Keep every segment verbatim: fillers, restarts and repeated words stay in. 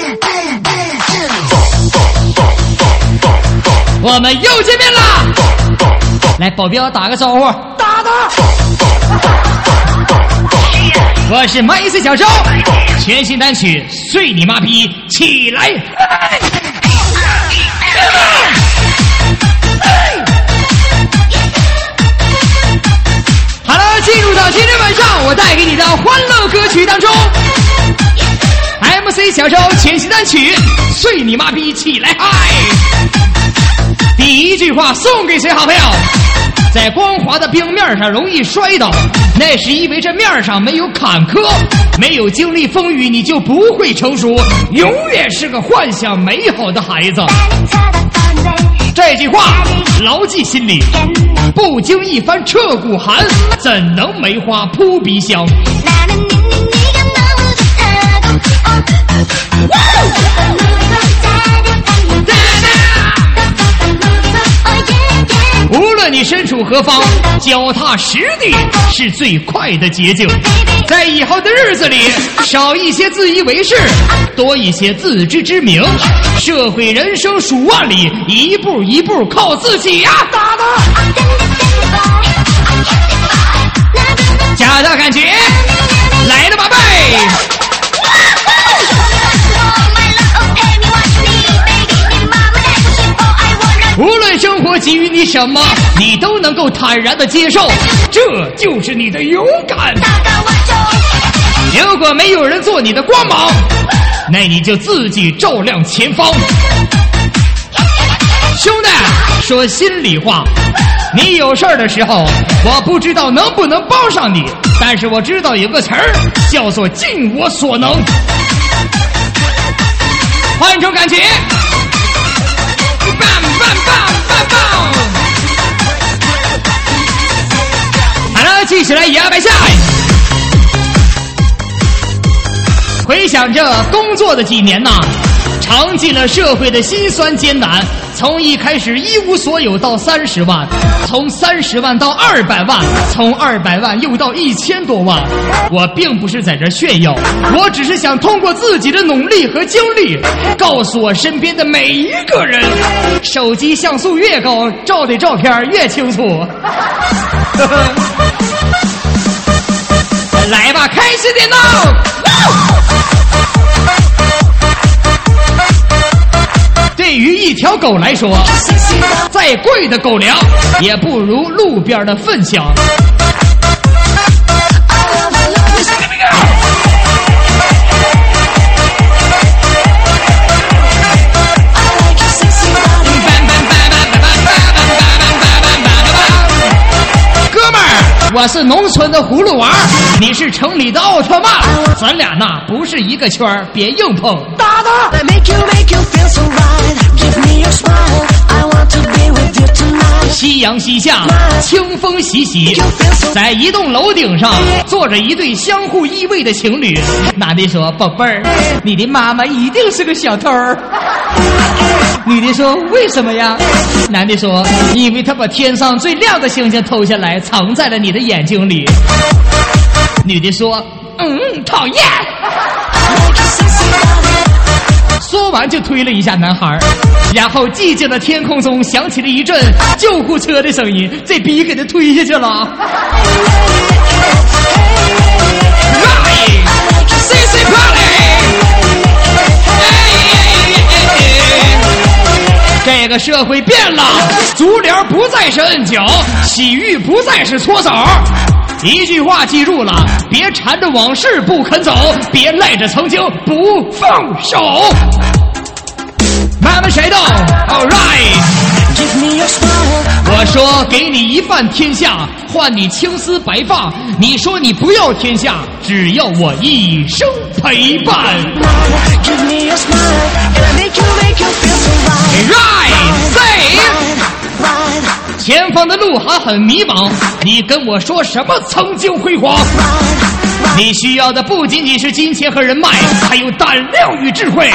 我们又见面了，来，保镖打个招呼。 打的。 我是麦斯小周，全新单曲《睡你妈逼》，起来！好了，进入到今天晚上我带给你的欢乐歌曲当中 ，M C 小周全新单曲《睡你妈逼》，起来嗨！第一句话送给谁好朋友？在光滑的冰面上容易摔倒，那是因为这面上没有坎坷，没有经历风雨，你就不会成熟，永远是个幻想美好的孩子。这句话牢记心里，不经一番彻骨寒，怎能梅花扑鼻香？无论你身处何方，脚踏实地是最快的捷径。在以后的日子里，少一些自以为是，多一些自知之明。社会人生数万里，一步一步靠自己呀、啊！打的，加大感觉，来了宝贝！无论生活给予你什么，你都能够坦然的接受，这就是你的勇敢。如果没有人做你的光芒，那你就自己照亮前方。兄弟，说心里话，你有事儿的时候，我不知道能不能帮上你，但是我知道有个词儿叫做尽我所能。换一种感觉。好了，继续来摇摆下。回想着工作的几年呐，尝尽了社会的辛酸艰难，从一开始一无所有到三十万，从三十万到二百万，从二百万又到一千多万。我并不是在这炫耀，我只是想通过自己的努力和经历，告诉我身边的每一个人，手机像素越高，照的照片越清楚。来吧，开始点闹！对于一条狗来说，再贵的狗粮也不如路边的粪香。哥们儿，我是农村的葫芦娃，你是城里的奥特曼，咱俩呐不是一个圈，别硬碰。打的。夕阳西下，清风习习，在一栋楼顶上坐着一对相互依偎的情侣。男的说：“宝贝儿，你的妈妈一定是个小偷。”女的说：“为什么呀？”男的说：“因为他把天上最亮的星星偷下来，藏在了你的眼睛里。”女的说：“嗯，讨厌。”说完就推了一下男孩，然后寂静的天空中响起了一阵救护车的声音，这逼给他推下去了。这个社会变了，足疗不再是摁脚，洗浴不再是搓澡。一句话记住了，别缠着往事不肯走，别赖着曾经不放手。慢慢谁动 All right， 我说给你一半天下，换你青丝白发，你说你不要天下，只要我一生陪伴。 Right say， 前方的路还很迷茫，你跟我说什么曾经辉煌？你需要的不仅仅是金钱和人脉，还有胆量与智慧。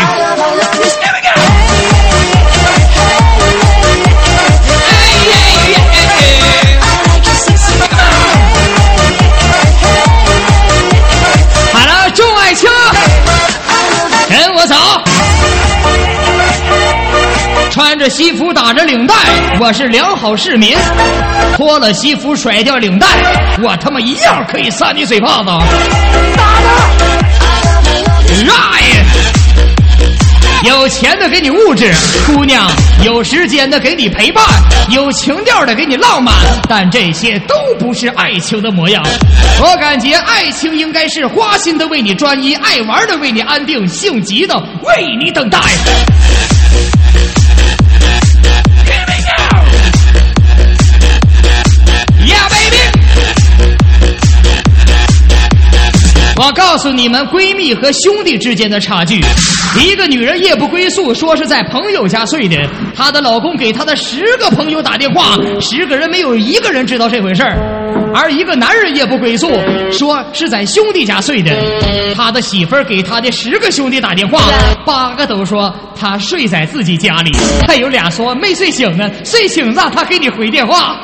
好了，众爱卿，跟我走。 穿着西服打着领带，我是良好市民；脱了西服甩掉领带，我他妈一样可以扇你嘴巴子。打他！right。有钱的给你物质，姑娘；有时间的给你陪伴，有情调的给你浪漫，但这些都不是爱情的模样。我感觉爱情应该是花心的为你专一，爱玩的为你安定，性急的为你等待。Here we go! Yeah, baby! 我告诉你们，闺蜜和兄弟之间的差距。一个女人夜不归宿，说是在朋友家睡的，她的老公给她的十个朋友打电话，十个人没有一个人知道这回事儿。而一个男人夜不归宿，说是在兄弟家睡的，他的媳妇儿给他的十个兄弟打电话，八个都说他睡在自己家里，还有俩说没睡醒呢，睡醒了他给你回电话。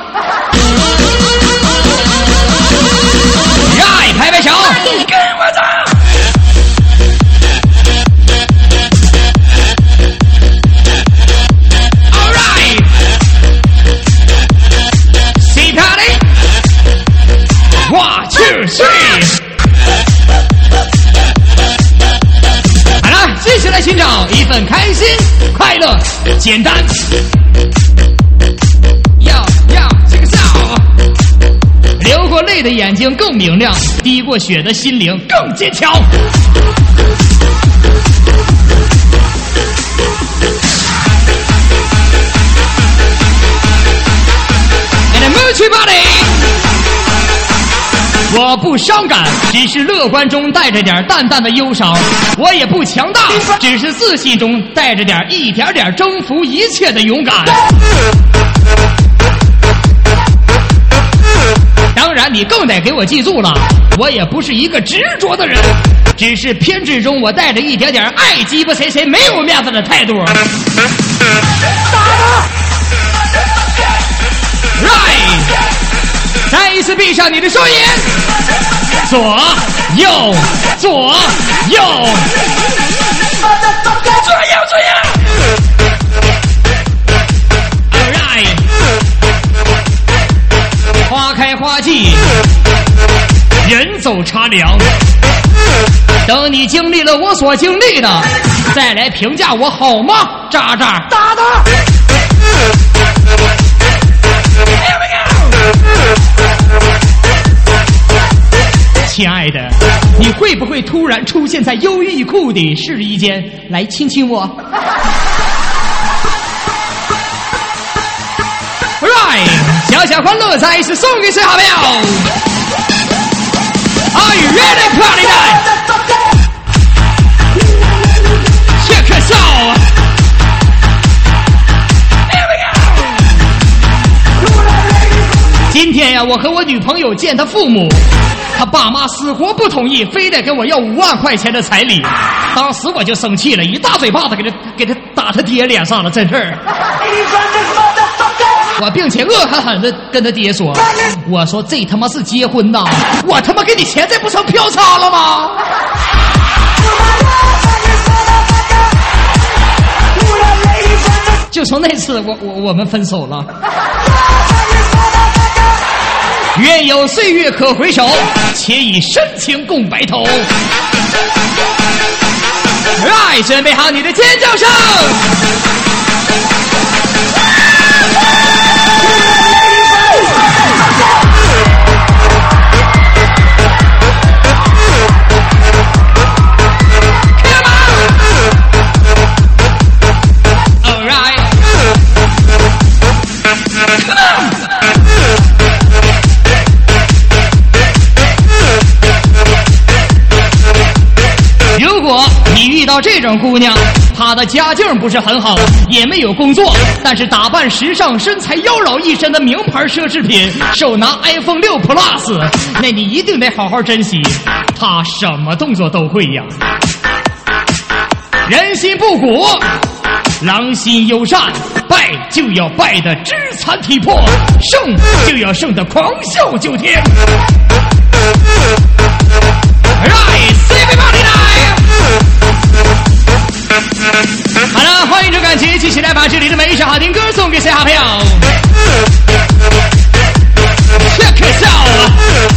来，拍拍手，跟我走。All right， See party， one two three。好了，继续来寻找一份开心、快乐、简单。要要这个笑。流过泪的眼睛更明亮，滴过血的心灵更坚强。And move your body。我不伤感，只是乐观中带着点淡淡的忧伤；我也不强大，只是自信中带着点一点点征服一切的勇敢。当然你更得给我记住了，我也不是一个执着的人，只是偏执中我带着一点点爱鸡巴谁谁没有面子的态度。打他 right， 再一次闭上你的双眼，左右左右左右左右 All right， 花开花季，人走茶凉。等你经历了我所经历的，再来评价我好吗？渣渣，打他！亲爱的，你会不会突然出现在优衣库的试衣间，来亲亲我 ？Right， 小小欢乐再一次送给谁好朋友 ？Are you ready, party night？ Check us out。今天呀，我和我女朋友见她父母，她爸妈死活不同意，非得跟我要五万块钱的彩礼。当时我就生气了，一大嘴巴子给他给他打他爹脸上了，真事儿。我并且恶狠狠的跟他爹说：“我说这他妈是结婚呐，我他妈给你钱，这不成嫖娼了吗？”就从那次，我我我们分手了。愿有岁月可回首，且以深情共白头。来，准备好你的尖叫声。如果你遇到这种姑娘，她的家境不是很好，也没有工作，但是打扮时尚，身材妖娆一身的名牌奢侈品，手拿 iPhone 六 Plus， 那你一定得好好珍惜，她什么动作都会呀。人心不古，狼心忧善，败就要败得肢残体魄，胜就要胜得狂笑九天。Right, everybody night。好了，欢迎收看，继续来把这里的美首好听歌送给谁好朋友 Check it out。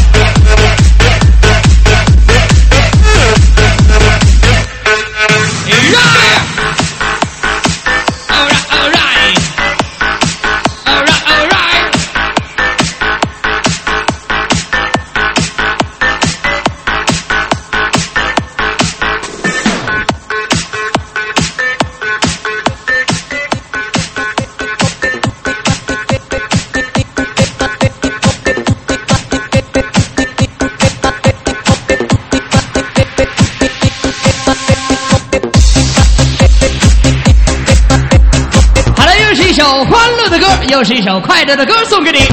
欢乐的歌，又是一首快乐的歌送给你。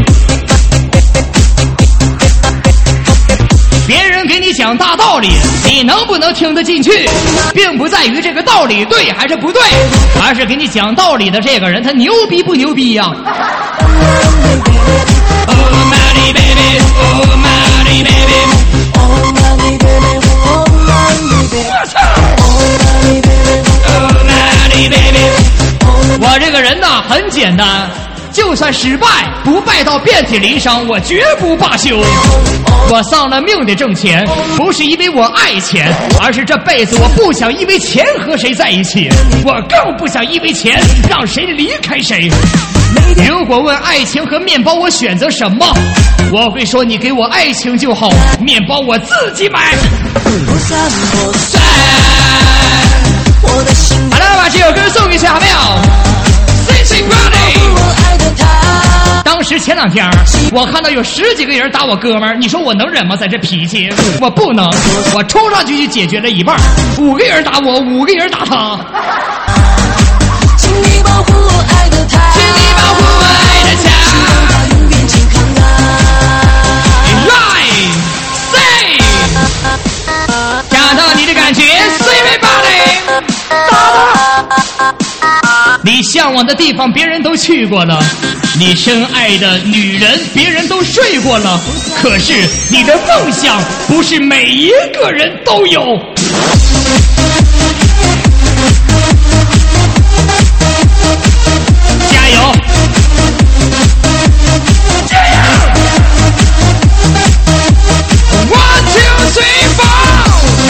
别人给你讲大道理，你能不能听得进去，并不在于这个道理对还是不对，而是给你讲道理的这个人他牛逼不牛逼呀、啊？ Oh Money Baby, Oh Money Baby, Oh Money Baby, Oh Money Baby, 我操 Oh Money Baby。 我这个人呢很简单，就算失败不败到遍体鳞伤，我绝不罢休。我丧了命的挣钱，不是因为我爱钱，而是这辈子我不想因为钱和谁在一起，我更不想因为钱让谁离开谁。如果问爱情和面包我选择什么，我会说你给我爱情就好，面包我自己买。好了，把这首歌送给谁好朋友 Sing Ready。 当时前两天我看到有十几个人打我哥们儿，你说我能忍吗？在这脾气我不能，我冲上去就解决了一半。五个人打我，五个人打他。请你保护我爱的他，请你保护我爱的他，希望他永远健康啊。Right say， 找到你的感觉 ，Say everybody。 你向往的地方别人都去过了，你深爱的女人别人都睡过了，可是你的梦想不是每一个人都有。加油！加油 ！One two three four。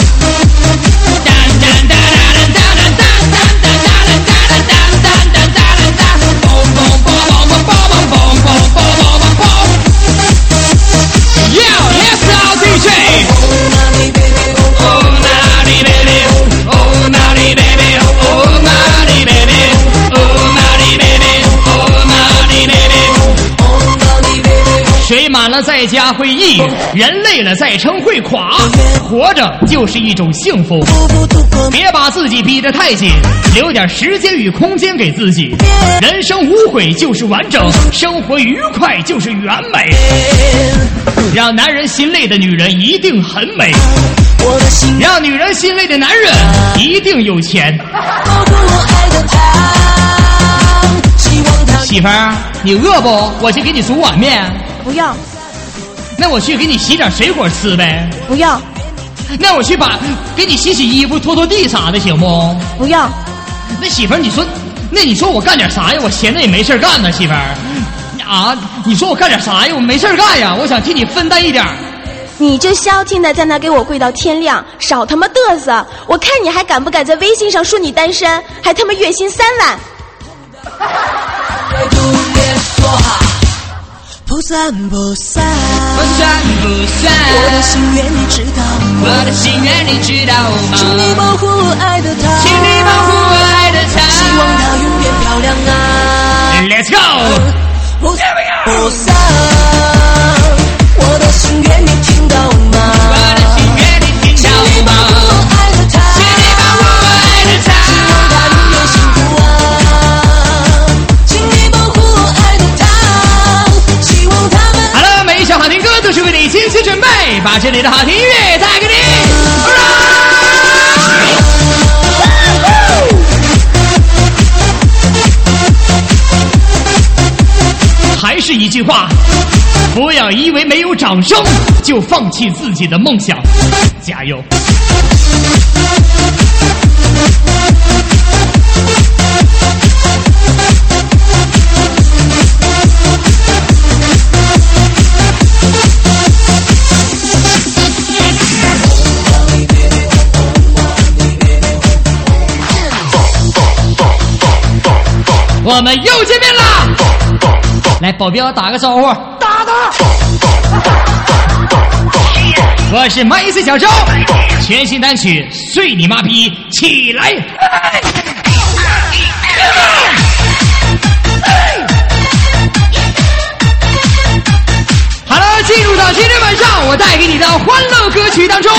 水满了在家会溢，人累了再撑会垮。活着就是一种幸福，别把自己逼得太紧，留点时间与空间给自己。人生无悔就是完整，生活愉快就是完美。让男人心累的女人一定很美，让女人心累的男人一定有钱。媳妇儿，你饿不？我去给你煮碗面。 不要。 那我去给你洗点水果吃呗。 不要。 那我去把给你洗洗衣服、拖拖地啥的，行不？ 不要。 那媳妇儿，你说，那你说我干点啥呀？我闲着也没事干呢，媳妇儿。啊，你说我干点啥呀？我没事干呀，我想替你分担一点。 你就消停的在那给我跪到天亮，少他妈嘚瑟！我看你还敢不敢在微信上说你单身，还他妈月薪三万。 不散不散， 不散不散。 我的心愿你知道吗？ 我的心愿你知道吗？ 请你保护我爱的他， 请你保护我爱的他， 希望他永远漂亮啊。 Let's go， 不散不散，我的心愿你听到吗？ 我的心愿你听到吗？ 请你保护我爱的他， 请你保护我爱的他， 希望他永远幸福啊。请你保护我爱的他，希望他们。 好了，每一首好听歌都是为你精心准备，把这里的好听音乐带给你。还是一句话，不要以为没有掌声就放弃自己的梦想，加油！ 我们又见面了。来，保镖打个招呼。 打的。 我是麦斯小周，全新单曲《睡你妈逼》，起来！好了，进入到今天晚上我带给你的欢乐歌曲当中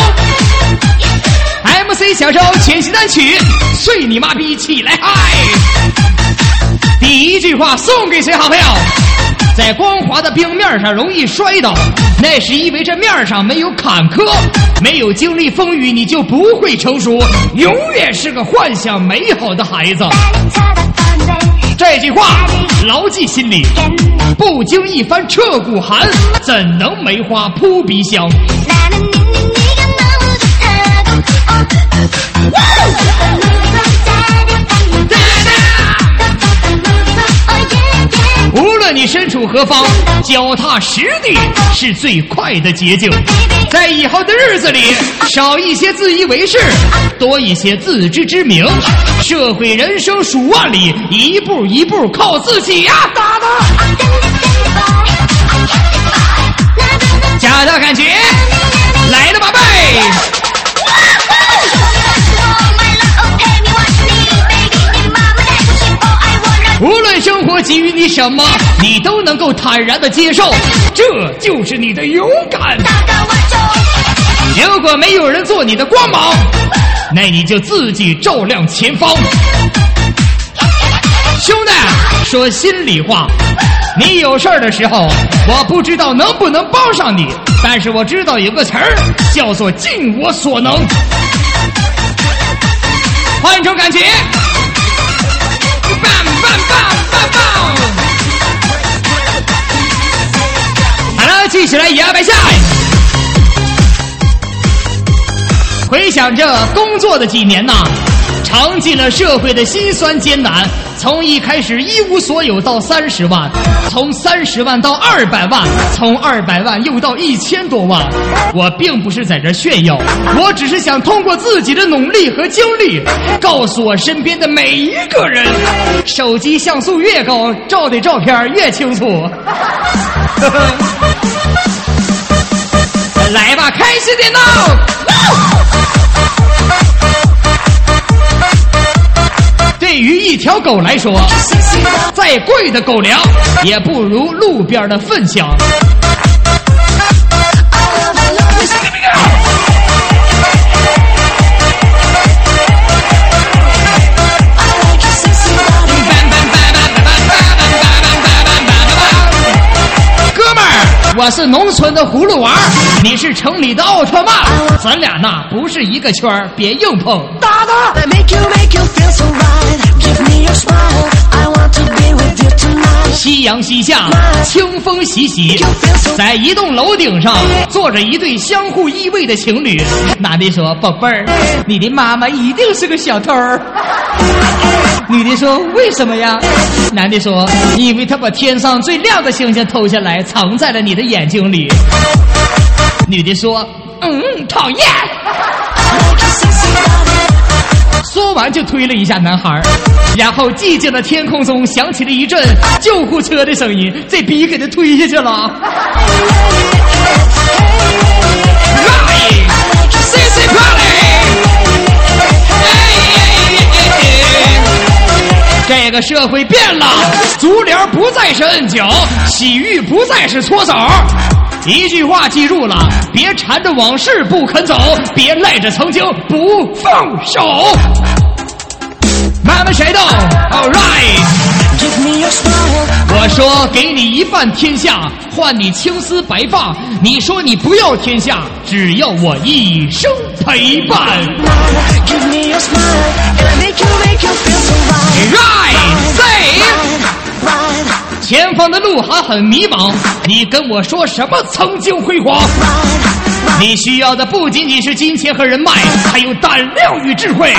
，M C 小周全新单曲《睡你妈逼》，起来嗨！第一句话送给谁好朋友？在光滑的冰面上容易摔倒，那是因为这面上没有坎坷，没有经历风雨，你就不会成熟，永远是个幻想美好的孩子。这句话牢记心里，不经一番彻骨寒，怎能梅花扑鼻香？无论你身处何方，脚踏实地是最快的捷径。在以后的日子里，少一些自以为是，多一些自知之明。社会人生数万里，一步一步靠自己呀！打的，加大感觉，来了宝贝！无论生活给予你什么，你都能够坦然的接受，这就是你的勇敢。如果没有人做你的光芒，那你就自己照亮前方。兄弟，说心里话，你有事儿的时候，我不知道能不能帮上你，但是我知道有个词儿叫做尽我所能。换一种感觉。棒棒棒棒棒！好了，继续来摇摆下。回想这工作的几年呐，尝尽了社会的辛酸艰难，从一开始一无所有到三十万，从三十万到二百万，从二百万又到一千多万。我并不是在这炫耀，我只是想通过自己的努力和经历，告诉我身边的每一个人，手机像素越高，照的照片越清楚。来吧，开心点闹！对于一条狗来说，再贵的狗粮也不如路边的粪香。哥们儿，我是农村的葫芦娃，你是城里的奥特曼，咱俩那不是一个圈儿，别硬碰。打的。夕阳西下，清风习习，在一栋楼顶上坐着一对相互依偎的情侣。男的说：“宝贝儿，你的妈妈一定是个小偷。”女的说：“为什么呀？”男的说：“因为他把天上最亮的星星偷下来，藏在了你的眼睛里。”女的说：“嗯，讨厌。”说完就推了一下男孩，然后寂静的天空中响起了一阵救护车的声音，这逼给他推下去了。这个社会变了，足疗不再是摁脚，洗浴不再是搓澡。一句话记住了，别缠着往事不肯走，别赖着曾经不放手。慢慢谁动 All right， 我说给你一半天下，换你青丝白发，你说你不要天下，只要我一生陪伴。 Right say， 前方的路还很迷茫，你跟我说什么曾经辉煌？你需要的不仅仅是金钱和人脉，还有胆量与智慧。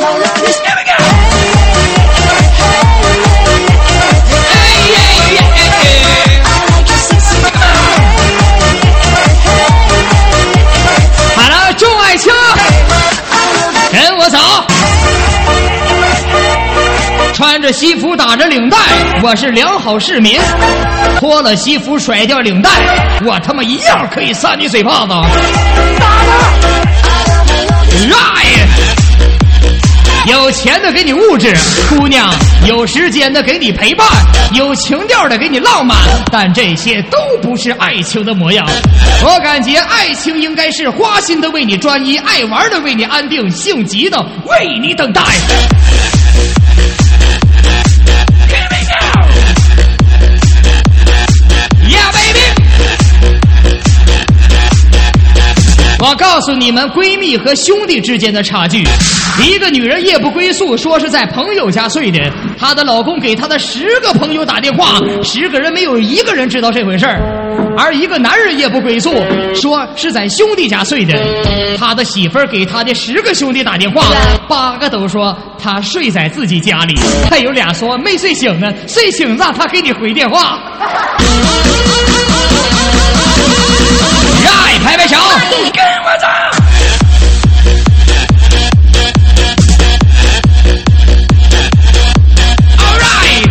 好了，众爱卿，跟我走。穿穿着西服打着领带，我是良好市民；脱了西服甩掉领带，我他妈一样可以扇你嘴巴子。打他！right。有钱的给你物质，姑娘；有时间的给你陪伴，有情调的给你浪漫，但这些都不是爱情的模样。我感觉爱情应该是花心的为你专一，爱玩的为你安定，性急的为你等待。Here we go! Yeah, baby! 我告诉你们，闺蜜和兄弟之间的差距。一个女人夜不归宿，说是在朋友家睡的，她的老公给她的十个朋友打电话，十个人没有一个人知道这回事儿。而一个男人夜不归宿，说是在兄弟家睡的，他的媳妇儿给他的十个兄弟打电话，八个都说他睡在自己家里，还有俩说没睡醒呢，睡醒让他给你回电话。来，拍拍手，跟我走。All right，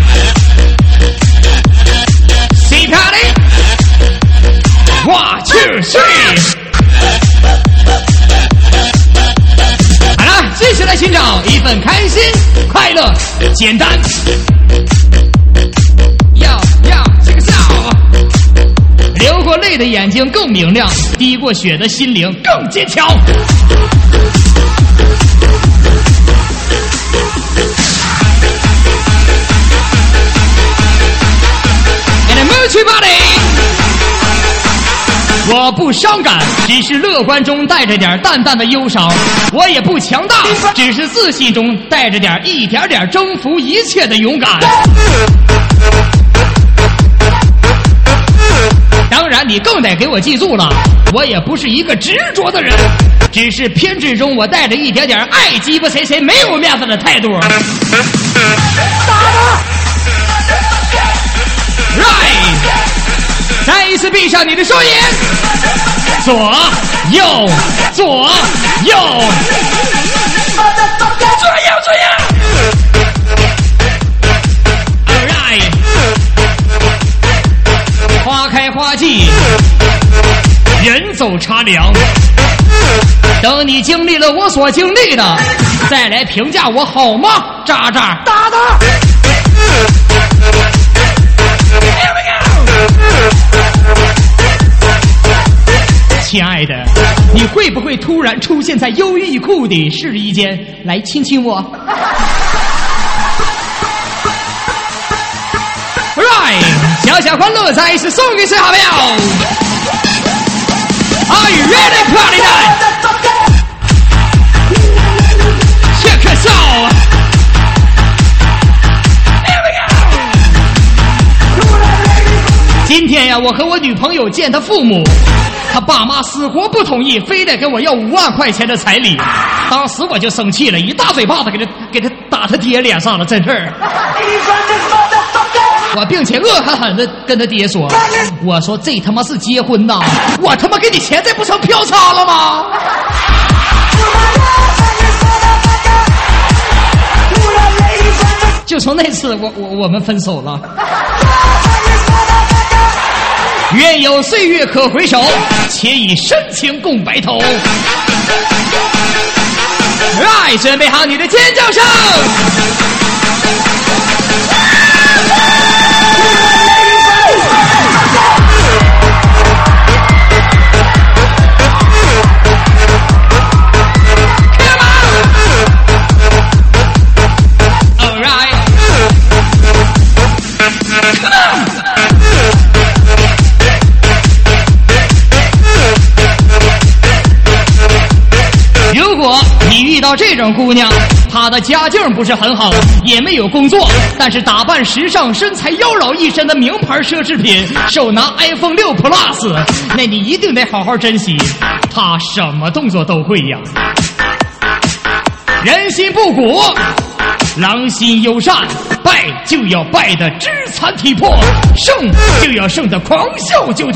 See party。One, two, three。好了，接下来寻找一份开心、快乐、简单。要要这个笑。流过泪的眼睛更明亮，滴过血的心灵更坚强。And move to body。我不伤感，只是乐观中带着点淡淡的忧伤；我也不强大，只是自信中带着点一点点征服一切的勇敢。当然，你更得给我记住了，我也不是一个执着的人，只是偏执中我带着一点点爱鸡巴谁谁没有面子的态度。打他 ！Right。再一次闭上你的双眼，左右左右，左右左右。All right， 花开花季，人走茶凉。等你经历了我所经历的，再来评价我好吗？渣渣，打他！亲爱的，你会不会突然出现在优衣库的试衣间，来亲亲我 ？Right， 小小欢乐再一次送给谁好朋友 ？Are you ready, party time？ Check us out。今天呀，我和我女朋友见她父母，她爸妈死活不同意，非得给我要五万块钱的彩礼。当时我就生气了，一大嘴巴子给他给他打他爹脸上了，真事儿。我并且恶狠狠地跟他爹说：“我说这他妈是结婚呐，我他妈给你钱，这不成嫖娼了吗？”就从那次，我我我们分手了。愿有岁月可回首，且以深情共白头。来，准备好你的尖叫声。你遇到这种姑娘，她的家境不是很好，也没有工作，但是打扮时尚，身材妖娆一身的名牌奢侈品，手拿 iPhone 六 Plus， 那你一定得好好珍惜。她什么动作都会呀。人心不古，狼心忧善，败就要败得肢残体魄，胜就要胜得狂笑九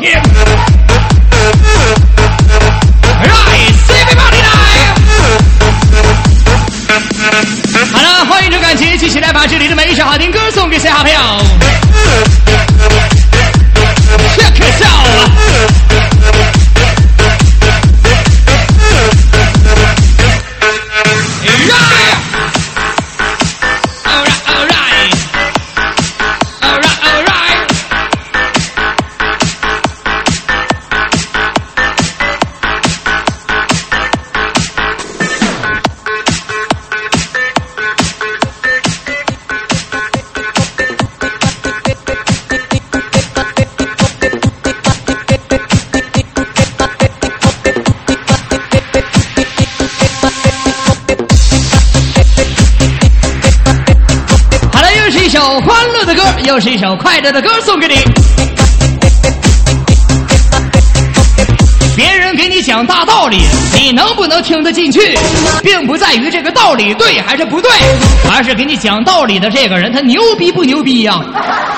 天。Right， everybody 来！好了，欢迎这个感觉，继续来把这里的每一首好听歌送给谁好朋友 Check it out。 欢乐的歌，又是一首快乐的歌送给你。别人给你讲大道理，你能不能听得进去，并不在于这个道理对还是不对，而是给你讲道理的这个人他牛逼不牛逼呀、啊？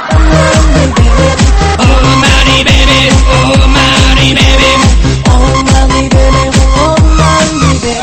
Oh Molly baby, oh Molly baby, oh Molly baby, oh Molly baby,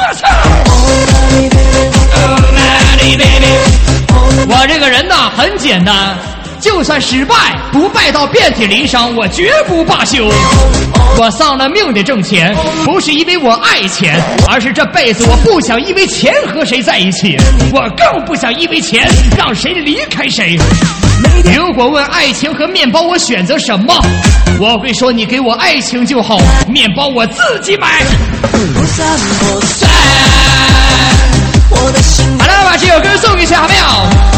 oh Molly baby。我这个人呐很简单，就算失败，不败到遍体鳞伤，我绝不罢休。我丧了命的挣钱，不是因为我爱钱，而是这辈子我不想因为钱和谁在一起，我更不想因为钱让谁离开谁。如果问爱情和面包我选择什么，我会说你给我爱情就好，面包我自己买。不散不散，我的心。好了，把这首歌送给小朋友。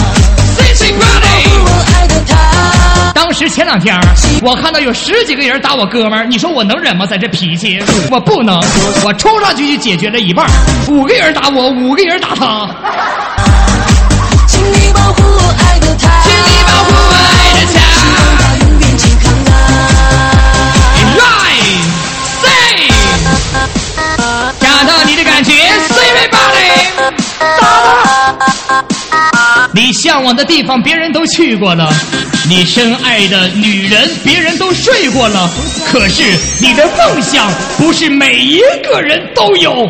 当时前两天我看到有十几个人打我哥们儿，你说我能忍吗？在这脾气我不能，我冲上去就解决了一半。五个人打我，五个人打他。请你保护我爱的他，请你保护我爱的他，希望他永远健康啊。Right, say， 找到你的感觉 ，Say everybody， 打他。你向往的地方，别人都去过了；你深爱的女人，别人都睡过了。可是你的梦想，不是每一个人都有。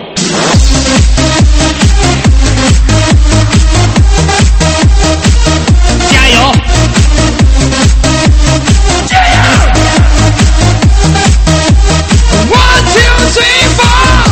加油！加油 ！One two three four。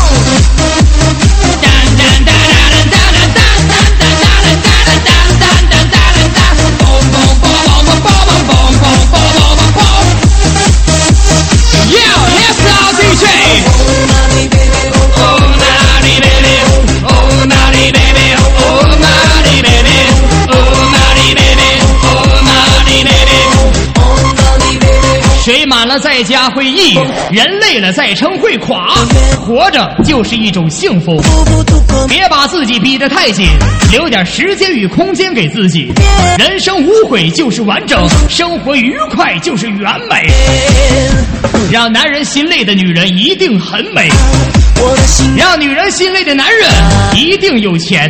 水满了在家会溢，人累了再撑会垮。活着就是一种幸福，别把自己逼得太紧，留点时间与空间给自己。人生无悔就是完整，生活愉快就是完美。让男人心累的女人一定很美，让女人心累的男人一定有钱。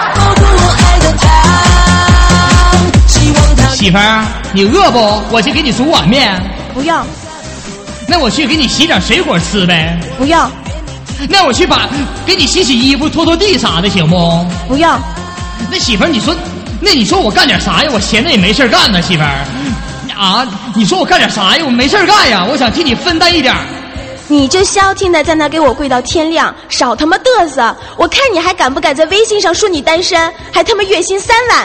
媳妇儿，你饿不？我去给你煮碗面。 不要。 那我去给你洗点水果吃呗。 不要。 那我去把给你洗洗衣服、拖拖地啥的，行不？ 不要。 那媳妇儿，你说，那你说我干点啥呀？我闲着也没事干呢，媳妇儿。啊，你说我干点啥呀？我没事干呀，我想替你分担一点。 你就消停的在那给我跪到天亮，少他妈嘚瑟！我看你还敢不敢在微信上说你单身，还他妈月薪三万。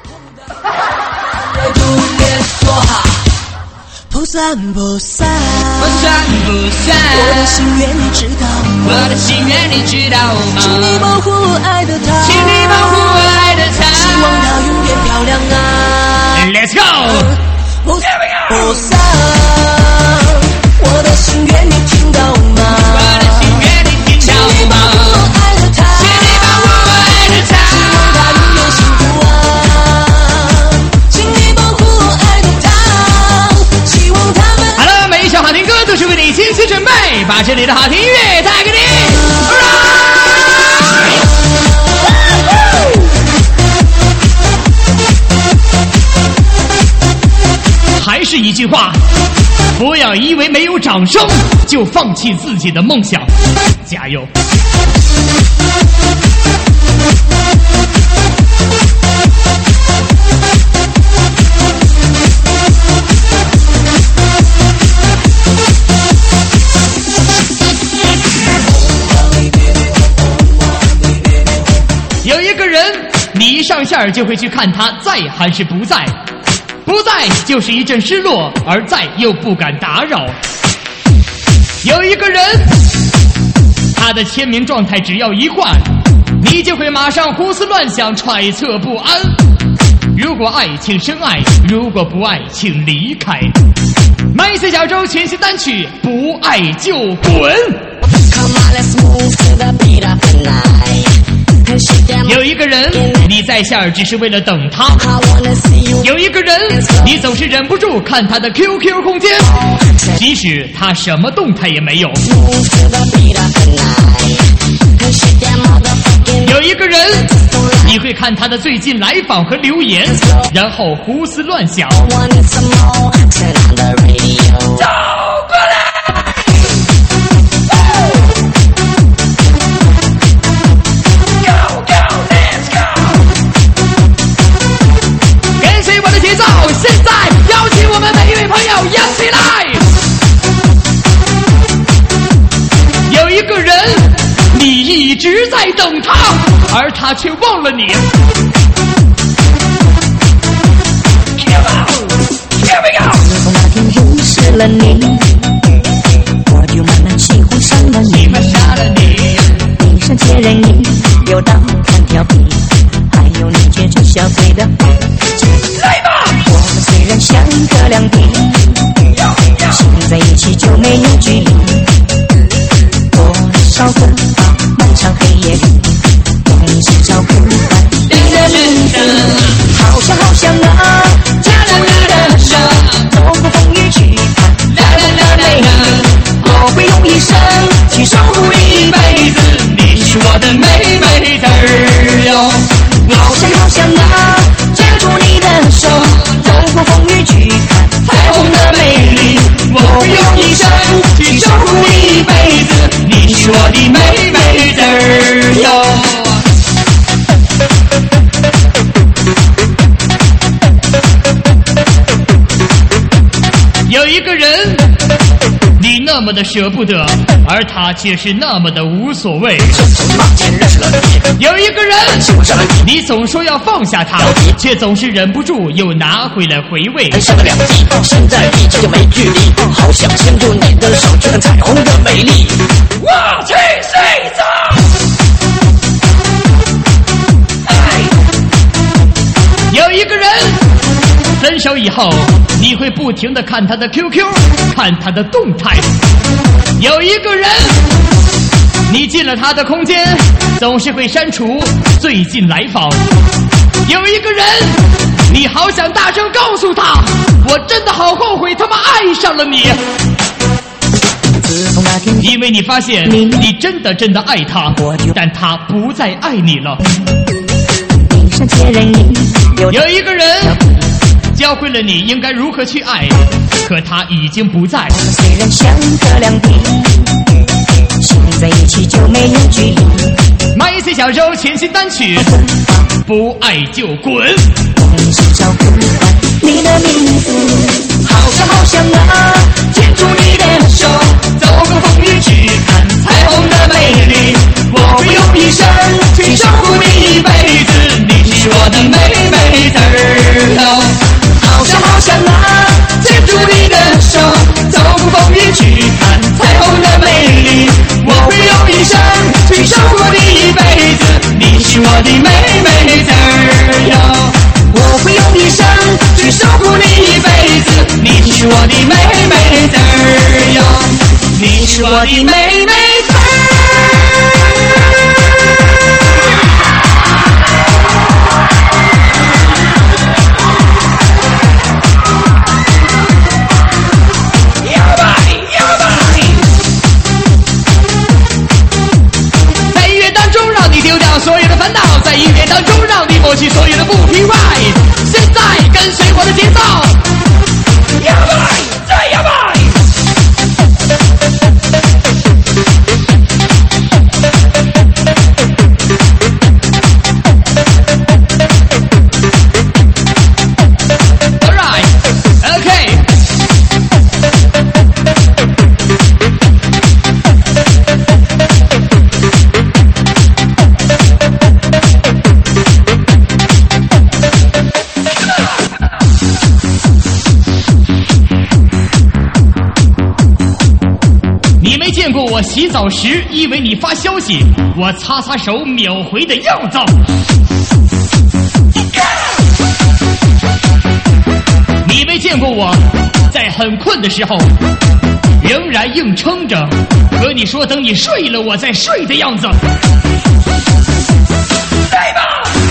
不散不散， 不散不散， 我的心愿你知道吗？ 我的心愿你知道吗？ 请你保护我爱的他， 请你保护我爱的他， 希望他永远漂亮啊。 Let's go， 不散不散，我的心愿你听到吗？ 我的心愿你听到吗？ 请你保护我爱的他， 请你保护我爱的他， 希望他永远幸福啊。请你保护我爱的他。 好了，每一首好听歌都是为你精心准备，把这里的好听音乐带给你。还是一句话，不要以为没有掌声就放弃自己的梦想，加油！ 线儿就会去看他在还是不在，不在就是一阵失落，而在又不敢打扰。有一个人，他的签名状态只要一换，你就会马上胡思乱想，揣测不安。如果爱，请深爱；如果不爱，请离开。麦穗小周全新单曲《不爱就滚》。有一个人，你在线儿只是为了等他；有一个人，你总是忍不住看他的 Q Q 空间，即使他什么动态也没有。有一个人，你会看他的最近来访和留言，然后胡思乱想。走过来！现在邀请我们每一位朋友扬起来。有一个人，你一直在等他，而他却忘了你。Here we go。自从那天认识了你，我就慢慢喜欢上了你。喜欢上了你。你善解人意，又到很调皮，还有你倔着小嘴的。来吧！我们虽然相隔两地，心在一起就没有距离。多少个漫长黑夜里，梦里是找不完你的名字。好想好想啊，牵着你的手，走过风雨去看啦啦啦美丽。我会用一生去守护你一辈子，你是我的妹妹子儿哟。好想好想啊，牵住你的手，走过风雨去看彩虹的美丽。我会用一生去守护你一辈子，你是我的妹妹子儿哟。有一个人，你那么的舍不得，而他却是那么的无所谓。有一个人，你总说要放下他，却总是忍不住又拿回来回味。 下了两地，现在一切就没距离，好想牵住你的手，去看彩虹的美丽。 我去睡着。有一个人，分手以后，你会不停地看他的 Q Q， 看他的动态。有一个人，你进了他的空间，总是会删除最近来访。有一个人，你好想大声告诉他，我真的好后悔他妈爱上了你。因为你发现你真的真的爱他，但他不再爱你了。有一个人教会了你应该如何去爱，可他已经不在。 虽然相隔两地，心在一起就没有距离。 麦穗小周全新单曲不爱就滚。 你是找不完你的名字，好想好想啊，牵住你的手，走过风雨去看彩虹的美丽。我会用一生去守护你一辈子，你是我的妹妹子儿哟。好想好想啊，牵住你的手，走过风雨去看彩虹的美丽。我会用一生去守护你一辈子，你是我的妹妹子儿哟。我会用一生去守护你一辈子，你是我的妹妹子儿哟，你是我的妹妹子儿。 在音乐当中让你丢掉所有的烦恼，在音乐当中让你抹去所有的不愉快。现在跟随我的节奏，摇摆再摇摆。 我洗澡时因为你发消息，我擦擦手秒回的样子。你没见过我在很困的时候仍然硬撑着和你说等你睡了我再睡的样子。来吧！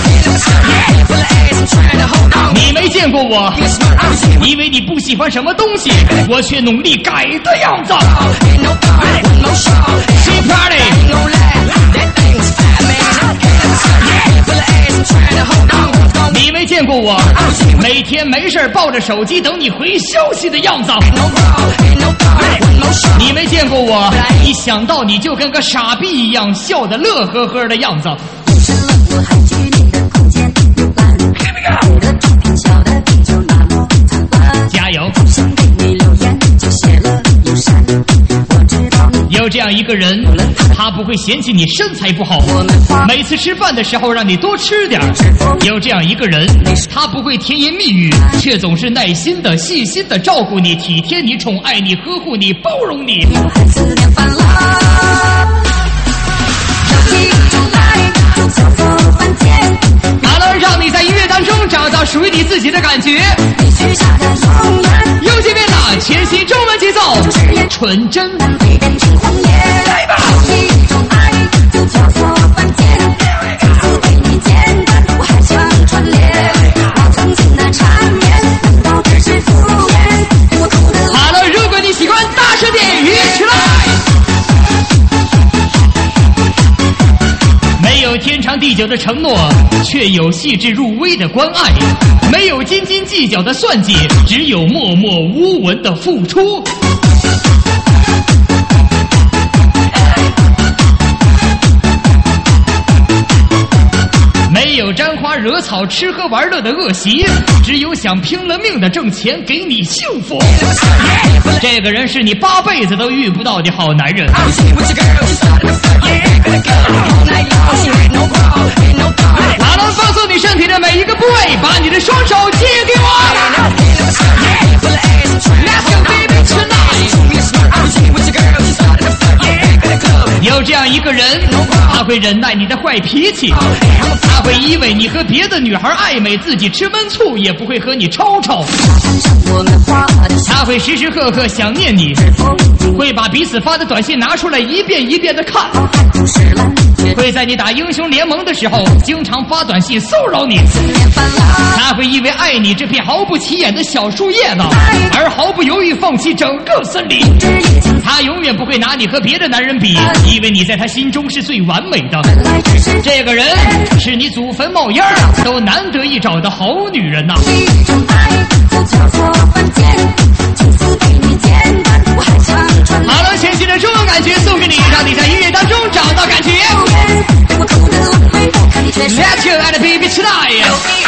你没见过我因为你不喜欢什么东西我却努力改的样子。Tea party！ 你没见过我每天没事抱着手机等你回消息的样子。你没见过我一想到你就跟个傻逼一样笑得乐呵呵的样子。 我还去你的空间浏览，你的照片小的就那么灿烂。 加油！ 想给你留言就写了又删。我知道你有这样一个人，他不会嫌弃你身材不好，每次吃饭的时候让你多吃点。有这样一个人，他不会甜言蜜语，却总是耐心的、细心的照顾你、体贴你、宠爱你、呵护你、包容你。 我还思念烦了。 好了，让你在音乐当中找到属于你自己的感觉。又见面了，全新中文节奏，纯真。来吧！好了，如果你喜欢，大声点，乐起来！没有天长地久的承诺，却有细致入微的关爱；没有斤斤计较的算计，只有默默无闻的付出。没有沾花惹草、吃喝玩乐的恶习，只有想拼了命的挣钱给你幸福。这个人是你八辈子都遇不到的好男人。好了，放松你身体的每一个部位，把你的双手借给我。Let's go baby tonight。有这样一个人，他会忍耐你的坏脾气，他会因为你和别的女孩暧昧，自己吃闷醋也不会和你吵吵。他会时时刻刻想念你，会把彼此发的短信拿出来一遍一遍的看，会在你打英雄联盟的时候经常发短信骚扰你。他会因为爱你这片毫不起眼的小树叶子而毫不犹豫放弃整个森林。他永远不会拿你和别的男人比，因为你在他心中是最完美的。这个人是你祖坟冒烟都难得一找的好女人呐、啊！好了，全新的中文感觉送给你，让你在音乐当中找到感觉。Let's go and baby tonight。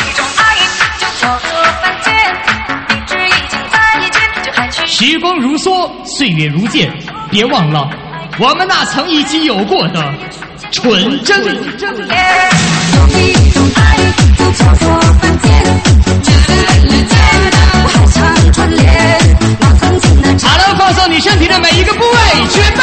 时光如梭，岁月如箭，别忘了我们那曾一起有过的纯真。有一种爱就叫做犯贱，我还想串联那曾经的。好了，放松你身体的每一个部位，准备。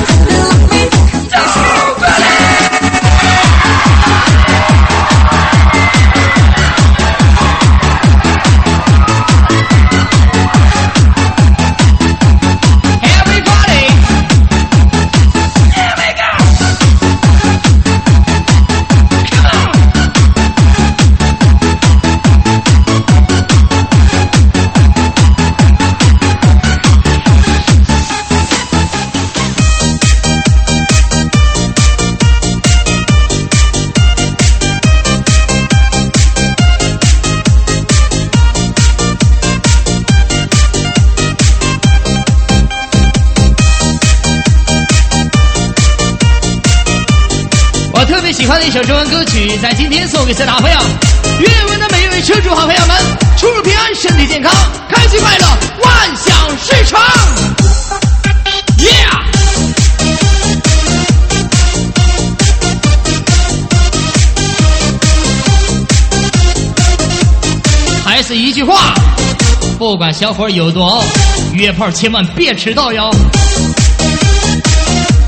喜欢的一首中文歌曲，在今天送给所有好朋友。愿我的每一位车主好朋友们出入平安，身体健康，开心快乐，万象市场。Yeah！ 还是一句话，不管小伙有多熬，约炮千万别迟到哟。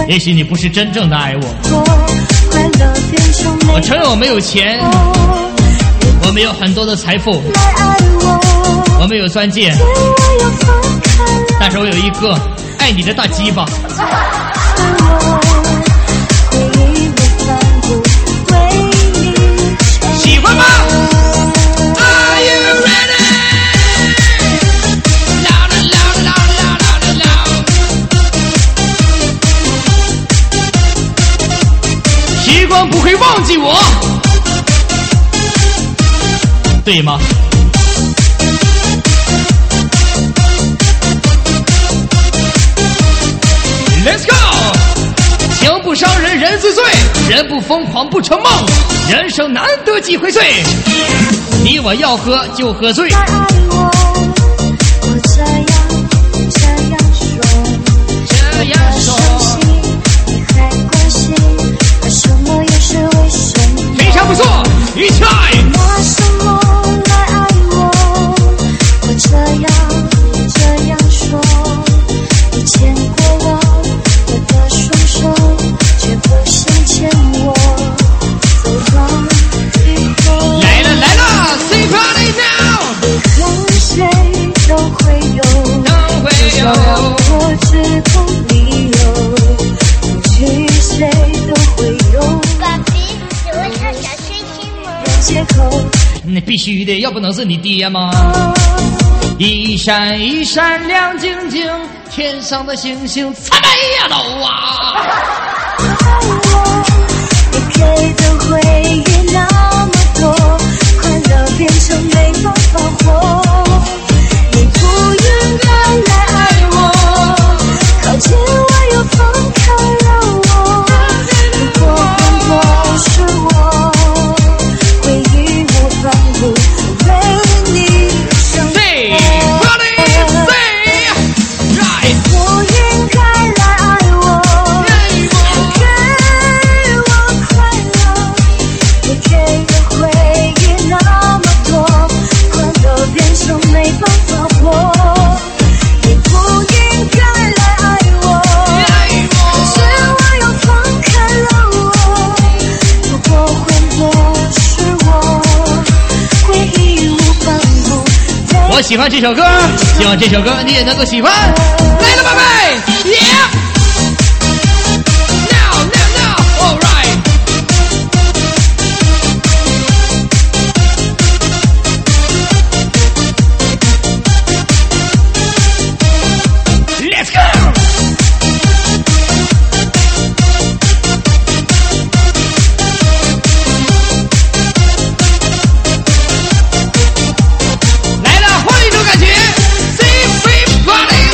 也许你不是真正的爱我。我承认我没有钱，我没有很多的财富，我没有钻戒，但是我有一个爱你的大鸡巴。喜欢吗？ Are you ready? Loud, loud, loud, loud, loud, loud. 时光不会忘记我，对吗？Let's go！ 情不伤人人自醉，人不疯狂不成梦，人生难得几回醉，你我要喝就喝醉。 爱我，我这样这样说， 这样说， 你还关心，为什么又是为什么？ 非常不错，一起来。 拿什么来爱我？我这样这样说，你牵过我我的双手，却不想牵我，走到最后。 来了来了 ，Sing party now， 和谁都会有， 都会有。 我只懂理由，不去谁都会有。 爸比，请问唱小星星吗？ 借口。 那必须的，要不能是你爹吗？一闪一闪亮晶晶，天上的星星参北呀都啊！ 你给的回忆那么多，快乐变成没办法活。你不应该来爱我，靠近我又放开了我。如果换作是我，回忆我反复为你伤害。我应该来爱我，给我快乐。你给的回忆那么多，快乐变成没办法活。你不应该来爱我，是我又放开了我。如果换作是我，回忆我反复。 我喜欢这首歌，希望这首歌你也能够喜欢。来了，宝贝 ，Yeah！ Now, now, now, all right. Let's go! 来了，换一种感觉 ，See free body。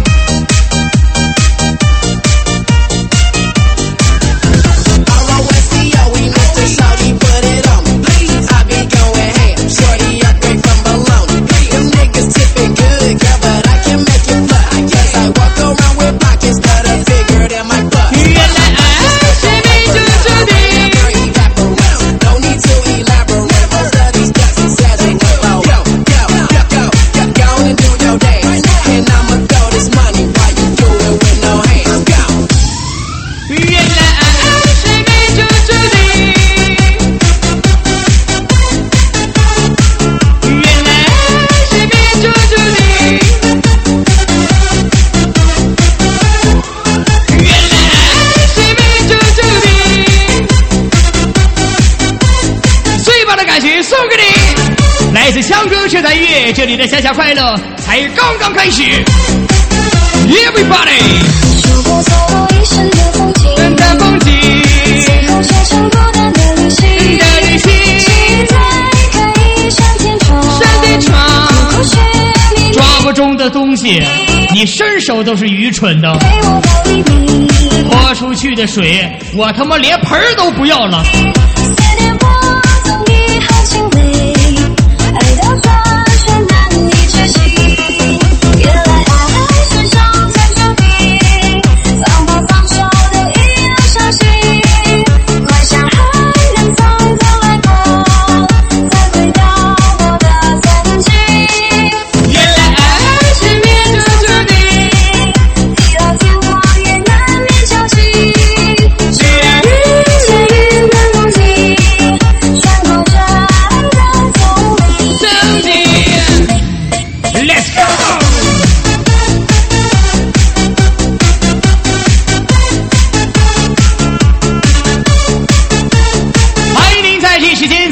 来自强哥车台乐，这里的小小快乐才刚刚开始。Everybody， 说过走过一生的风景， 等待风景， 最后写成孤单的旅行。 的旅行， 期待开一扇天窗， 山的窗， 不是你抓不中的东西，你伸手都是愚蠢的。 给我的秘密， 泼出去的水，我他妈连盆儿都不要了。 思念我总已很轻微，爱到转身难以置信。原来爱是伤在手底，放吧放手都一样伤心。快像海人匆匆来过，再回到我的曾经。 原来爱是命中注定， 地老天荒也难免交集。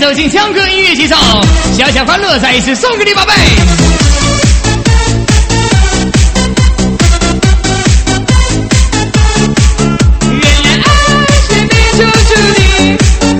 走进江歌音乐节奏，小小欢乐再一次送给你，宝贝。原来爱是命中注定。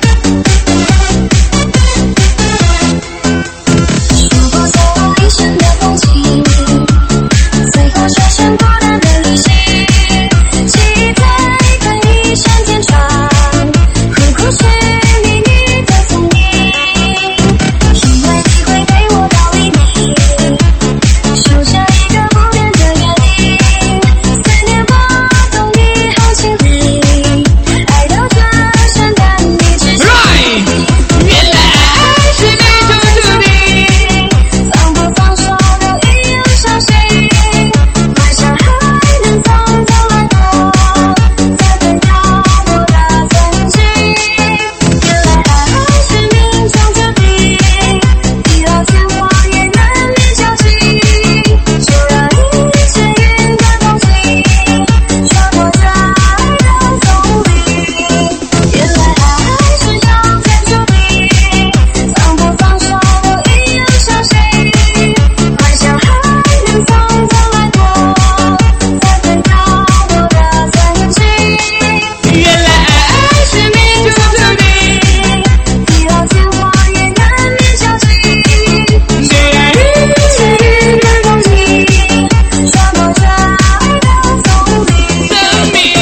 如果走完一生的风景，最后却剩孤单的旅行，期待看一扇天窗，苦苦寻觅你的踪影，因为你会陪我到黎明，守下一个不变的约定，思念拨动一行情理，爱到转身但你只是 Right， 原来爱是命中注定。 放不放手都一样伤心，埋下还能从头来过，才会到我的曾经。原来爱是命中注定，地老天荒也难免交集，就让一切云淡风轻，穿过这爱的丛林。原来爱是上天注定，放不放手都一样伤心，埋下还能从头来过，才会到我的曾经。 原来爱是命中注定。 地老天荒也难免交集， 虽然一切云淡风轻，穿过这爱的丛林。 生命。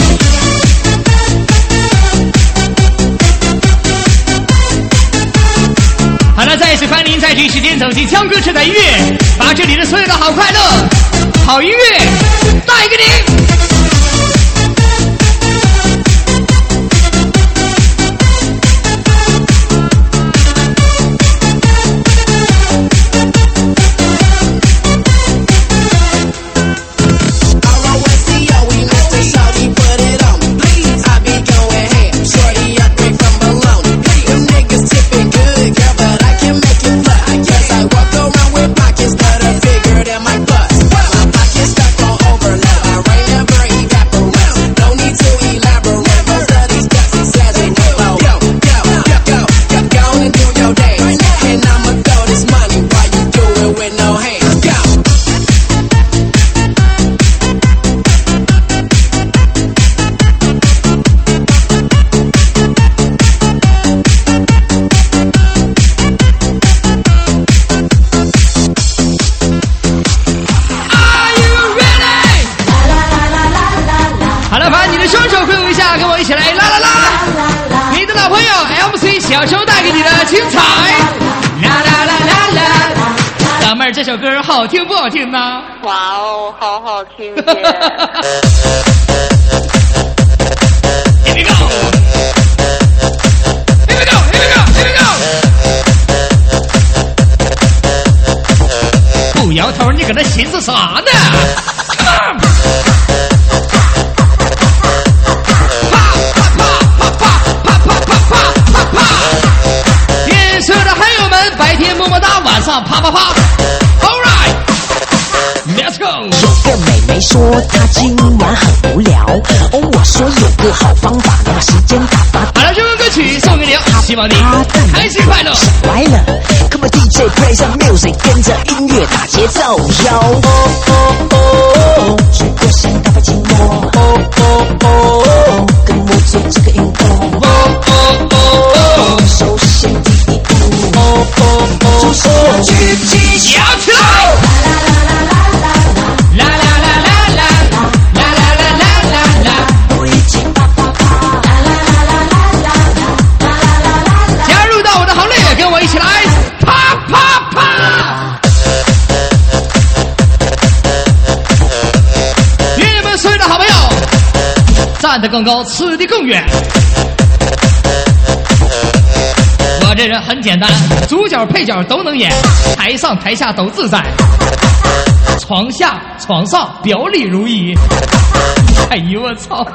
好了，再一次欢迎您在这一时间走进江歌车载音乐，把这里的所有的好快乐、好音乐带给您。好了，把你的双手挥舞一下，跟我一起来啦啦啦！你的老朋友 M C 小周带给你的精彩，啦啦啦啦啦！老妹儿，这首歌好听不好听呢？ 哇哦，好好听耶！ Here we go! Here we go! Here we go! Here we go! 不摇头，你搁那寻思啥呢 ？Come on！ 所有的嗨友们，白天么么哒，晚上啪啪啪 ，All right，Let's go。 有个美眉说她今晚很无聊，哦，我说有个好方法，能把时间打发。 好了，这首歌曲送给你，希望你开心快乐。 歪了 ，Come on D J play some music， 跟着音乐打节奏，哟哦哦哦，水果香打发寂寞，哦哦哦，跟我做这个运动，哦哦哦，首先第一步，哦哦哦，就是举起摇起来！啦啦啦啦啦啦啦啦啦啦啦啦！ 不一起啪啪啪，啦啦啦啦啦啦啦啦啦！ 加入到我的行列，跟我一起来啪啪啪！愿你们所有的好朋友站得更高，吃得更远。我这人很简单，主角配角都能演，台上台下都自在，床下床上表里如一。哎呦我操！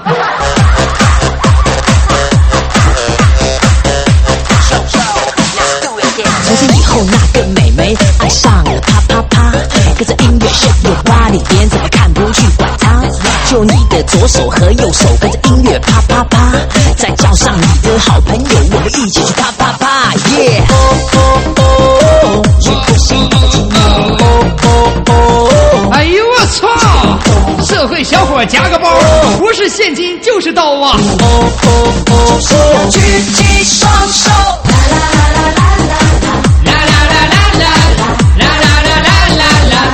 从此以后，那个美眉爱上了啪啪啪，跟着音乐 shake your body， 别人怎么看不去管它。就你的左手和右手跟着音乐啪啪啪，再叫上你的好朋友，我们一起去啪啪啪，耶！ 位小伙加个包，不是现金就是刀啊！ 就是要举起双手，啦啦啦啦啦啦啦啦啦啦啦啦啦啦啦啦啦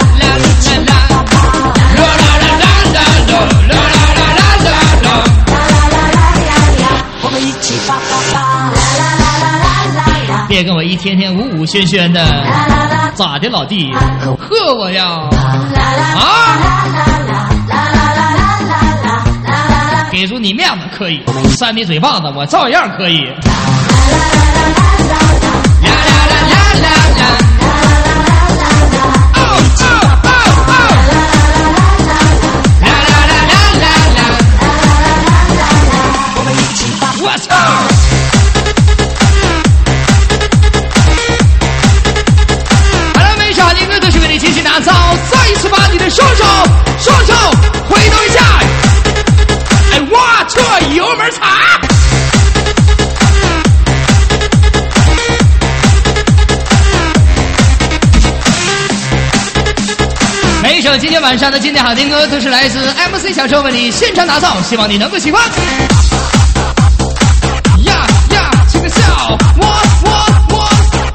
我们一起吧吧吧， 别跟我一天天呜呜喧喧的，咋的老弟？喝我呀！啊！给足你面子可以，扇你嘴巴子我照样可以。我操！好了，每场音乐都是为你精心打造，再一次把你的双手双手挥动一下，哎，哇车油门踩！每一首今天晚上的经典好听歌都是来自 M C 小周为你现场打造，希望你能够喜欢。呀呀，请个笑，我我我。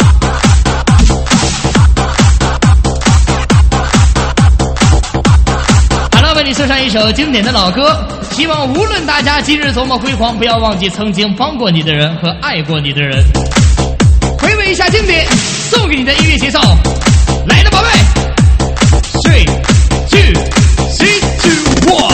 好了，为你送上一首经典的老歌，希望无论大家今日多么辉煌，不要忘记曾经帮过你的人和爱过你的人。回味一下经典，送给你的音乐节奏，来了，宝贝。Three, two, three, two, one。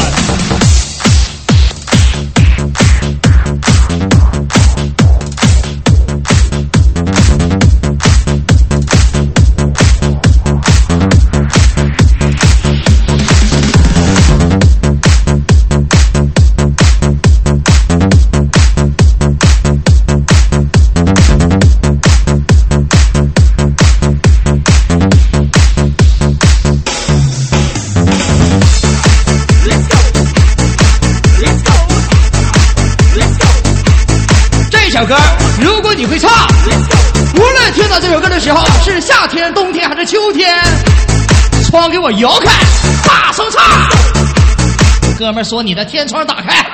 这首歌，如果你会唱，无论听到这首歌的时候是夏天、冬天还是秋天，窗给我摇开，大声唱。哥们儿说你的天窗打开。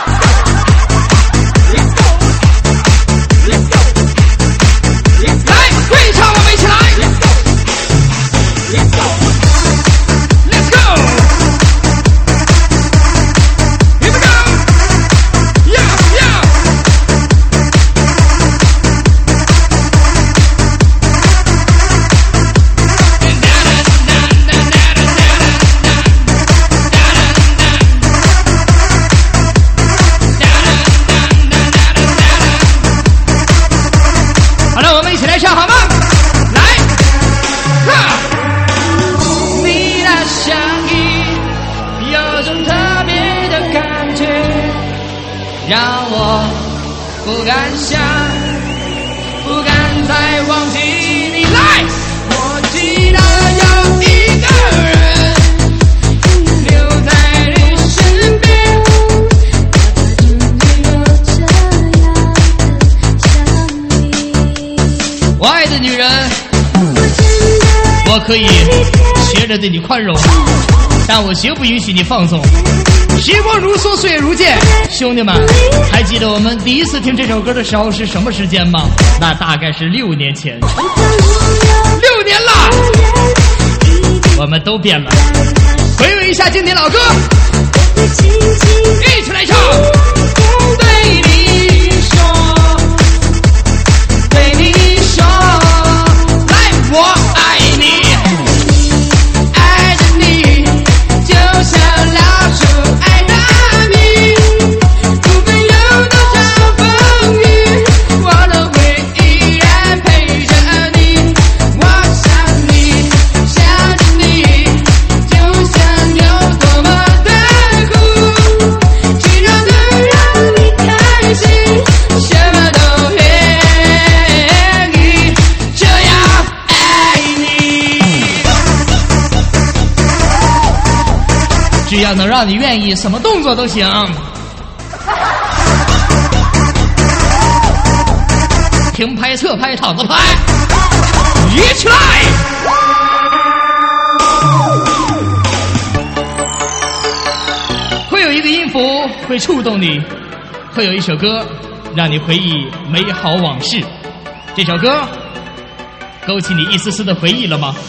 来，会唱我们一起来。Let's go。Here we go。Yeah yeah。唱好吗？来，哈！你的相遇有种特别的感觉，让我不敢想，不敢再忘记你。来，我记得有一个人留在你身边。我爱的女人，我可以学着对你宽容，但我绝不允许你放纵。时光如梭，岁月如箭，兄弟们，还记得我们第一次听这首歌的时候是什么时间吗？那大概是六年前。六年了，我们都变了。回味一下经典老歌，一起来唱。对你说，对你说，来，我爱你，爱着你，就像老鼠爱大米，不管有多少风雨，我都会依然陪着你。我想你，想着你，就像有多么的苦，只要能让你开心，什么都愿意，这样爱你。只要能让你愿意，什么动作都行。平拍、侧拍、躺着拍，一起来！ 个音符会触动你，会有一首歌让你回忆美好往事。这首歌勾起你一丝丝的回忆了吗？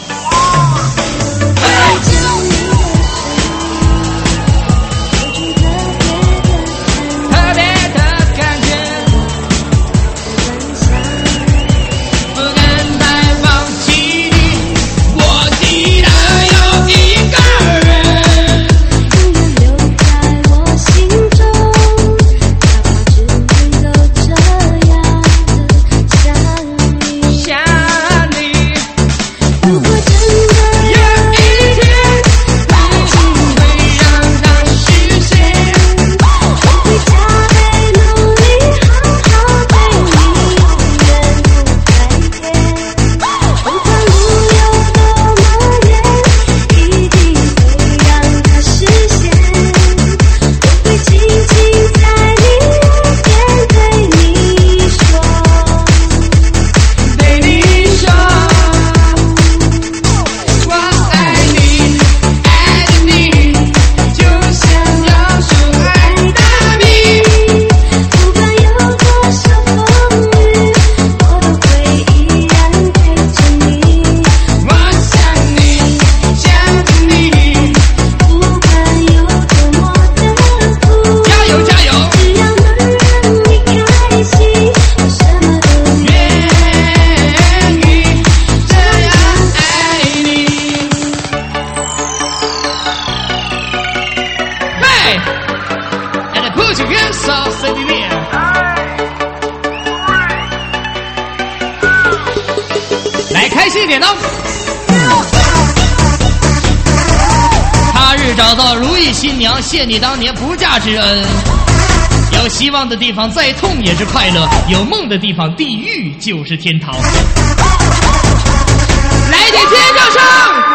来，开心一点呢。他日找到如意新娘，谢你当年不嫁之恩。有希望的地方，再痛也是快乐；有梦的地方，地狱就是天堂。来点尖叫声！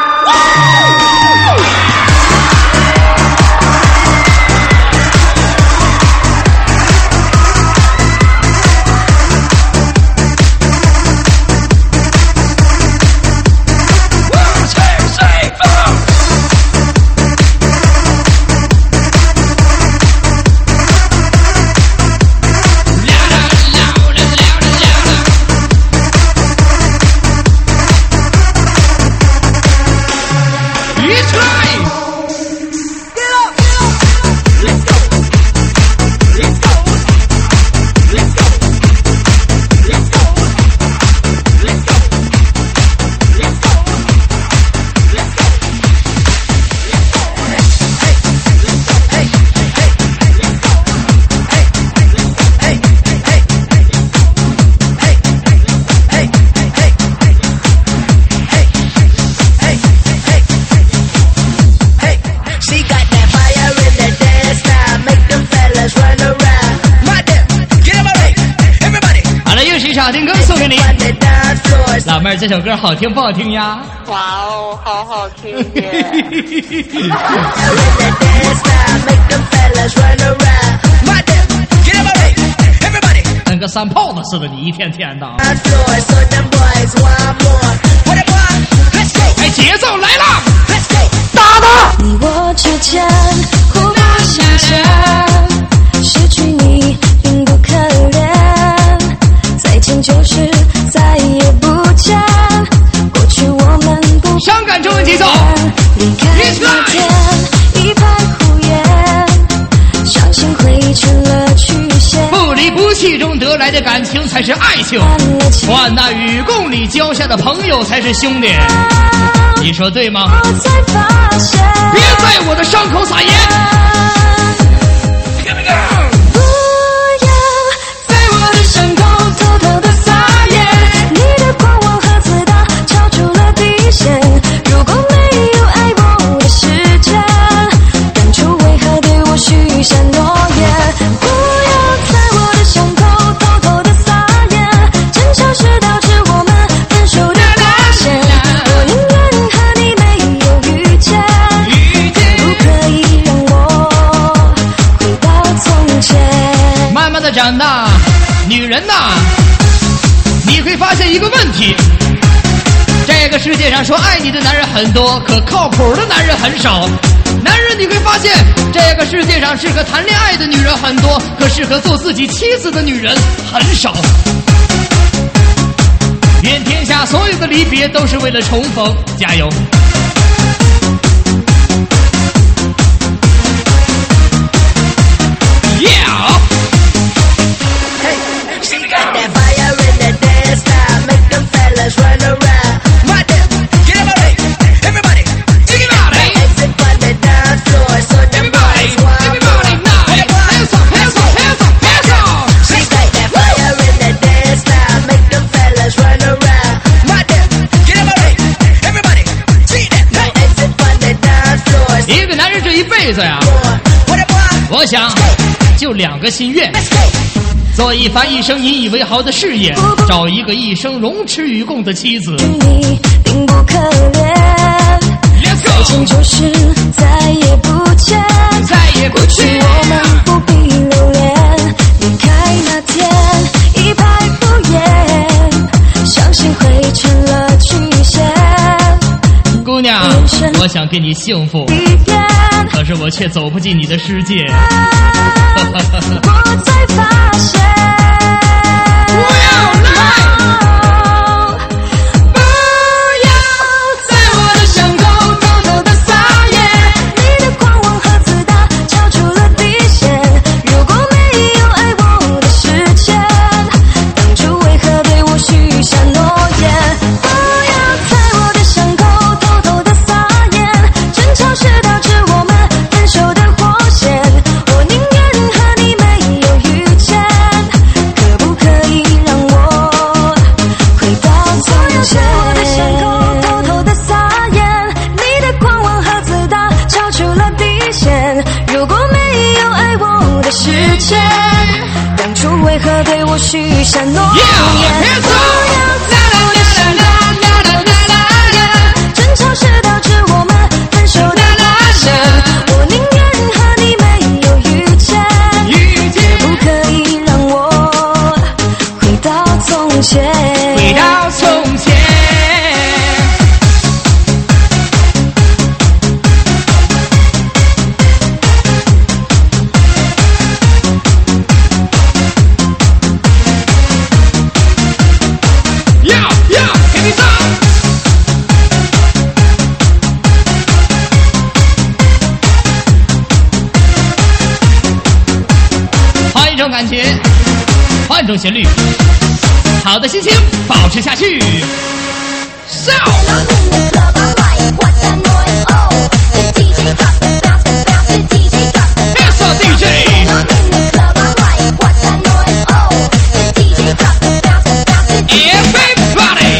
傻听歌送给你，老妹儿，这首歌好听不好听呀？ 哇哦，好好听耶！ 跟个三炮子似的，你一天天的。哎，节奏来了，打他！ 你我之间互不相欠，失去你并不可怜。再见就是再也不见，过去我们不伤感中文节奏， 离开那天一派胡言，伤心会成了曲线。 不离不弃中得来的感情才是爱情，患难与共你交下的朋友才是兄弟。你说对吗？ 我才发现， 别在我的伤口撒盐。 如果没有爱我的时间，当初为何对我许下诺言？不要在我的伤口偷偷的撒盐，真相是导致我们分手的关键。我宁愿和你没有遇见，不可以让我回到从前。 慢慢的长大，女人呐，你会发现一个问题。这个世界上说爱你的男人很多，可靠谱的男人很少。 男人你会发现，这个世界上适合谈恋爱的女人很多，可适合做自己妻子的女人很少。愿天下所有的离别都是为了重逢，加油！ Yeah! Hey, she got that fire in the dance style, make them fellas run around. Right there, get up already, everybody, dig it out, hey. Exit on the dance floor, so the boys want everybody now, hey, hands up, hands up, hands up, hands up. She got that fire in the dance style, make them fellas run around. Right there, get up already, everybody, dig that, hey. Exit on the dance floor. 一个男人这一辈子呀，我想。 就两个心愿，做一番一生引以为豪的事业，找一个一生荣耻与共的妻子。 你并不可怜，再见就是再也不见， 再也不见。 我们不必留恋，离开那天一拍不言，相信会成了曲线。 姑娘，我想给你幸福，可是我却走不进你的世界。 我才发现， 不要来， 不要在我的伤口偷偷的撒野。你的狂妄和自大超出了底线。如果没有爱我的时间，当初为何对我许下诺言？不要在我的伤口偷偷的撒盐，争吵是导致我们分手的火线。我宁愿。 为何对我许下诺言？不要在我的伤口争吵是导致我们分手的火线。我宁愿和你没有遇见，可不可以让我回到从前？ 回到从前。 感情，换种旋律，好的心情保持下去。So， It's a D J。Everybody。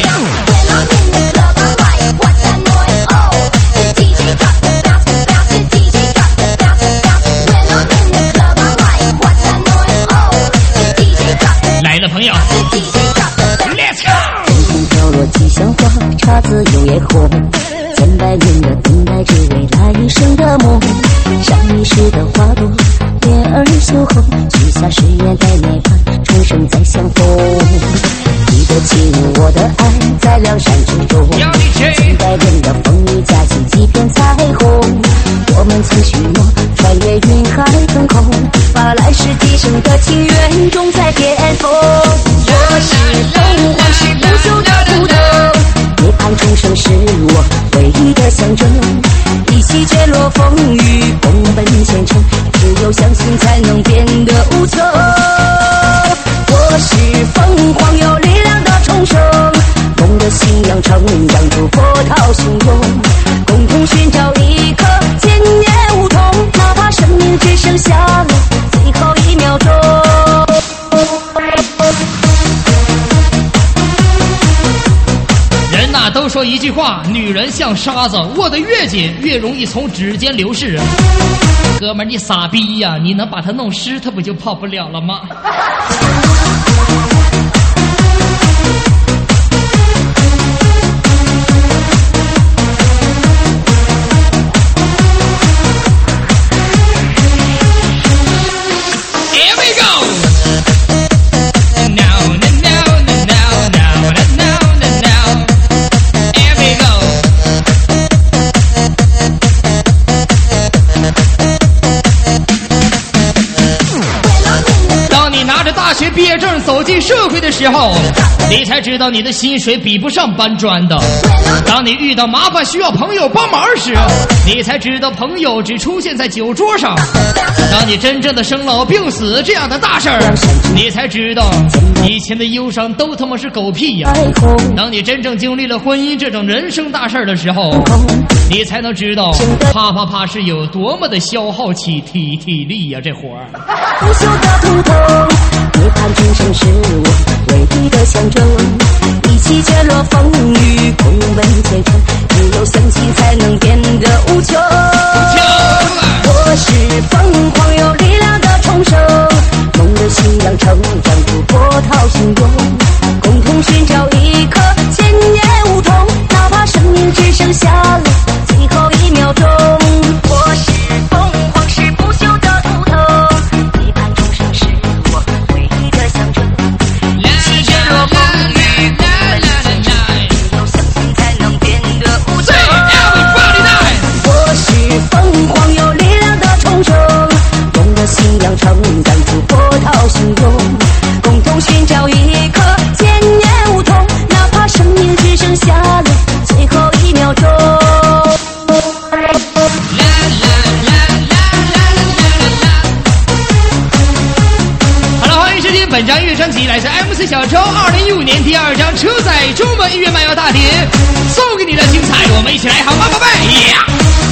来了，朋友 ，Let's go。 天空飘落吉祥花，姹紫有夜红。千百年的等待，只为来一生的梦。上一世的花朵，莲儿羞红。许下誓言，在涅槃，重生再相逢。记得起我的爱，在梁山之中。千百年的风雨，夹起几片彩虹。我们曾许诺，穿越云海腾空，把来世今生的情缘种在巅峰。我是凤凰，是不朽的骨头，涅槃重生是我唯一的象征。一起坠落风雨，共奔前程，只有相信才能变得无穷。我是凤凰，有力量的重生，梦的信仰成长出波涛汹涌，共同寻找一颗千年梧桐，哪怕生命只剩下了最后一秒钟。 人呐，都说一句话，女人像沙子，握得越紧，越容易从指尖流逝。哥们儿，你傻逼呀！你能把它弄湿，它不就泡不了了吗？ 大学毕业证走进社会的时候，你才知道你的薪水比不上搬砖的。当你遇到麻烦需要朋友帮忙时，你才知道朋友只出现在酒桌上。当你真正的生老病死这样的大事儿，你才知道以前的忧伤都他妈是狗屁呀。当你真正经历了婚姻这种人生大事儿的时候，你才能知道啪啪啪是有多么的消耗起体体力呀、啊！这活儿。 不朽的图腾，涅槃今生是我唯一的象征。一起揭落风雨，共奔前程，只有相信才能变得无穷。我是疯狂有力量的重生，梦的信仰成长出波涛汹涌，共同寻找一颗千年梧桐，哪怕生命只剩下了最后一秒钟。我是凤凰，是不朽的图腾，涅槃终生是我唯一的象征。一起揭落风雨，共奔前程，只有相信才能变得无穷。我是凤凰，有力量的重生，梦的信仰成长出波涛汹涌，共同寻找一颗千年梧桐，哪怕生命只剩下了最后一秒钟。 好了，欢迎收听本张音乐专辑，来自 M C 小周二零一五年第二张车载中文音乐漫游大碟，送给你的精彩，我们一起来好吗，宝贝？ Yeah!